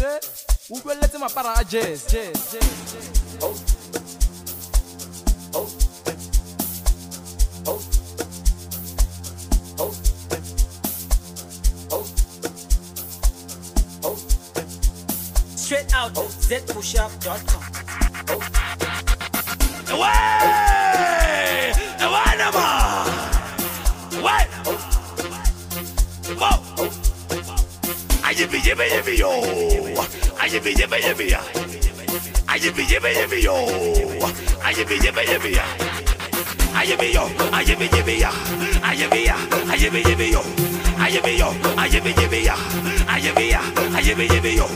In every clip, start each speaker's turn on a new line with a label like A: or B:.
A: Exe, ukweletse mapara a jazz.
B: Oh. Oh. Oh. Oh. Oh. Oh.
C: Straight out zpushup.com.
D: Away! Away, Nama! Away! Whoa! Ayibi, yibi, yibi, yo! Ayibi, yibi, yibi, ya! Ayibi, yibi, yibi, yo! Ayibi, yibi, yibi, ya! Ayibi, yo! Ayibi, yibi, ya! Ayibi, ya! Ayibi, yibi, yo! Ayibi, yo! Ayibi, yibi, ya! Ayibi, ya! Ayibi, yibi, yo!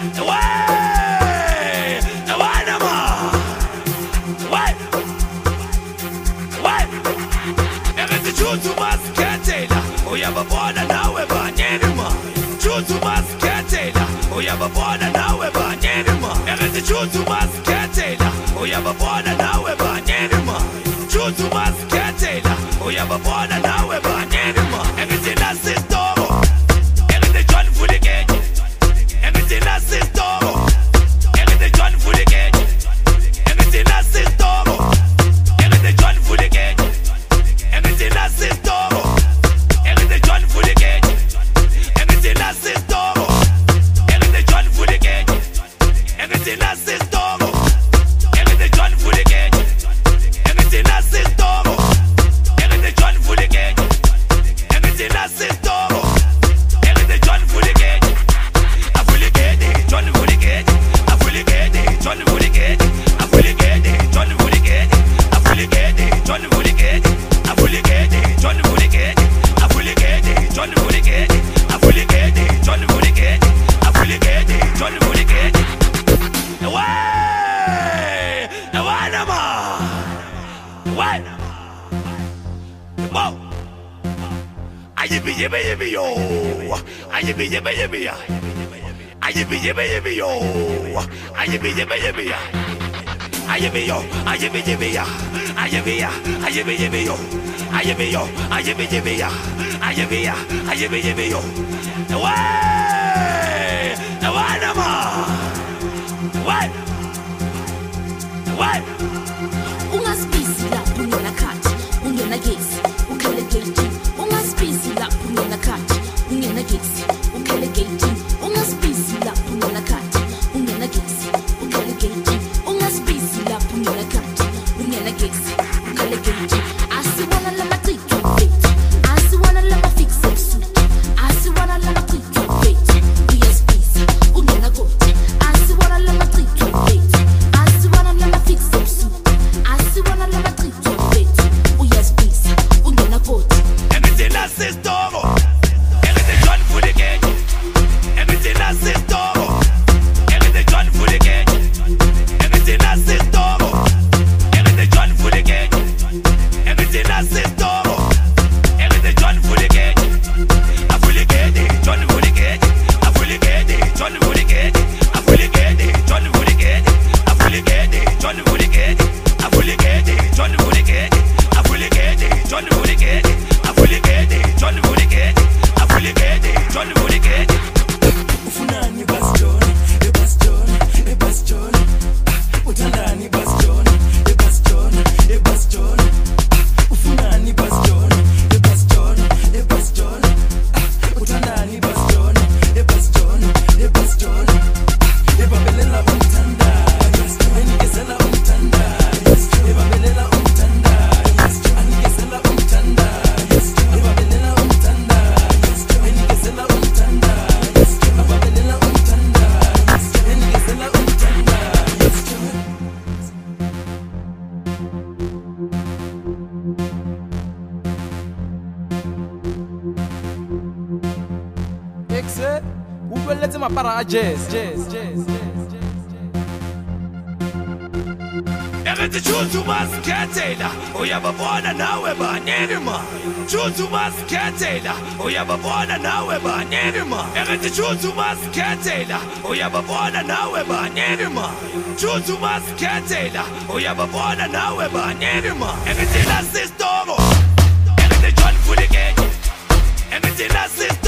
D: Away! Away, Nama! What? What? Everything choose to must get Taylor. Oh, you have a born and now we're born anymore. Choose to must get Taylor. Oh, you have a born and now we're born anymore. Everything choose to must get Taylor. Oh, you have a born and now we're born anymore. Choose to must get Taylor. Oh, you have a born and now we're born anymore. Everything that's is dog. Everything John for the gate. Everything that's is dog. Everything John for the gate. Everything that's is dog. Everything John for the gate. Everything that's is dog. Everything John for the gate. Everything that's is dog. Everything John for the gate. Everything that's is dog. Everything John for the gate. Everything that's is dog. Everything John for the gate. Everything that's is dog. Everything John for the gate. I fully get it. John for the gate. I fully get it. John for the gate. I fully get it. John for the gate. I fully get it. John for the gate. I fully get it. John for the gate. I fully get it. John for the gate. I fully get it. John for the gate. I fully get it. John for the gate. Away! Away, Nama! Away! Whoa! Ayibi, yibi, yibi, yo! Ayibi, yibi, yibi, ya! Ayibi, yibi, yibi, yo! Ayibi, yibi, yibi, ya! Ayibi, yo! Ayibi, yibi, ya! Ayibi, ya! Ayibi, yibi, yo! Ayibi, yo! Ayibi, yibi, ya! Ayibi, ya! Ayibi, yibi, yo! Away! Away, Nama! Away! Away!
E: Ungaspisi lapho ungena khathi ungena gesi ukhale gate ungaspisi lapho ungena khathi ungena gesi ukhale gate ungaspisi lapho ungena khathi ungena gesi ukhale gate ungaspisi lapho ungena khathi ungena gesi ukhale gate asiwana lama ticto fate asiwana lama fix up suit asiwana lama ticto fate uyaspisi ungena gate asiwana lama ticto fate asiwana lama fix up suit asiwana lama ticto fate uyaspisi ungena gate
D: Everything that's is dog. Everything John for the gate. Everything that's is dog. Everything John for the gate. Everything that's is dog. Everything John for the gate. Everything that's is dog. Everything John for the gate. I fully get it. John for the gate. I fully get it. John for the gate. I fully get it. John for the gate. I fully get it. John for the gate. I fully get it. John for the gate. I fully get it. John for the gate. I fully get it. John for the gate. I fully get it. John for the gate.
F: Ufunani bastion, bastion, bastion. Utandani bastion, bastion, bastion. Ufunani bastion, bastion, bastion. Utandani bastion, bastion, bastion. Ebabelela umtanda, anikezela umtanda. Ebabelela umtanda, anikezela umtanda. Ebabelela umtanda, anikezela umtanda. Ebabelela umtanda, anikezela umtanda.
A: Exe, ukweletse mapara a jazz.
D: Everything choose to must get Taylor. Oh, you have a born and now we're born anymore. Choose to must get Taylor. Oh, you have a born and now we're born anymore. Everything choose to must get Taylor. Oh, you have a born and now we're born anymore. Choose to must get Taylor. Oh, you have a born and now we're born anymore. Everything that's is dog. Everything John for the gate. Everything that's is